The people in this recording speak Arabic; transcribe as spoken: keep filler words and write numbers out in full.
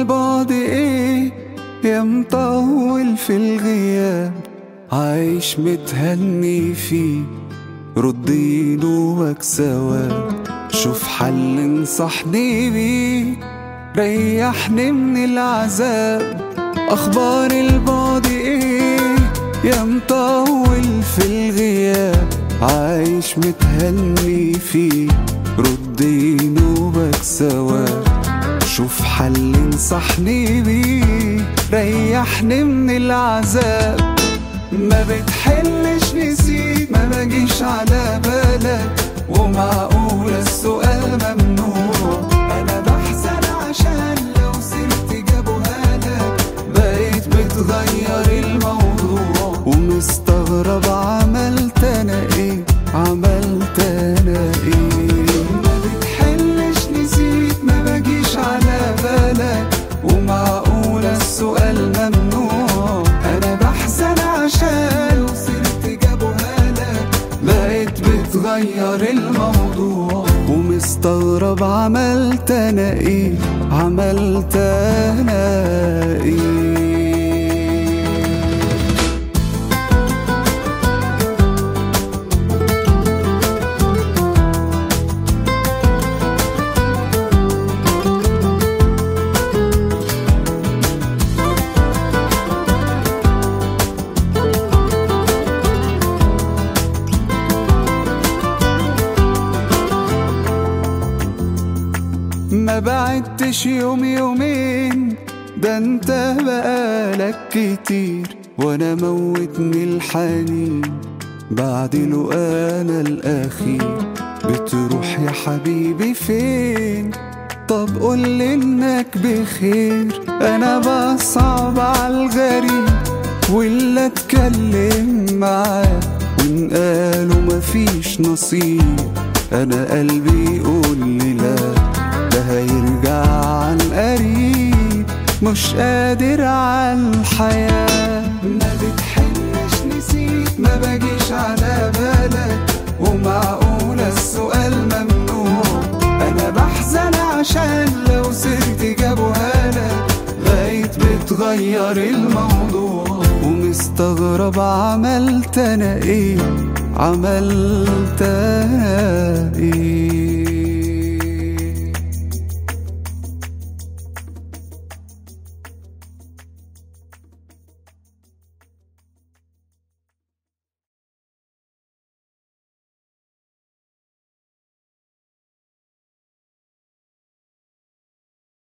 البعد ايه يا مطول في الغياب، عايش متهني فيه ردي نوبك سواد. شوف حل انصحني بيه ريحني من العذاب. اخبار البعد ايه يا مطول في الغياب، عايش متهني فيه ردي نوبك سواد. شوف حل انصحني بيه ريحني من العذاب. ما بتحلش نسيت ما بجيش على بالك، ومعقول السؤال ممنوع. انا بحزن عشان لو سرت جابوها لك، بقيت بتغير الموضوع ومستغرب عملت انا ايه عملت انا ايه. ما بتحلش نسيت ما بجيش على بالك، ومعقول السؤال ممنوع. انا بحزن عشان وصرت جابوها لك، بقيت بتغير الموضوع ومستغرب عملت انا ايه عملت انا ايه. ما بعدتش يوم يومين، ده انت بقالك كتير، وانا موتني الحنين بعد له انا الاخير. بتروح يا حبيبي فين؟ طب قول انك بخير. انا بصعب عالغريب واللي اتكلم معاه، وان قالوا مفيش نصيب انا قلبي يقول لي لا، ده هيرجع عن قريب مش قادر عالحياة. ما بتحلش نسيت ما بجيش على بالك، ومعقول السؤال ممنوع. انا بحزن عشان لو سرت جابوها لك، بقيت بتغير الموضوع ومستغرب عملت انا ايه عملت انا ايه.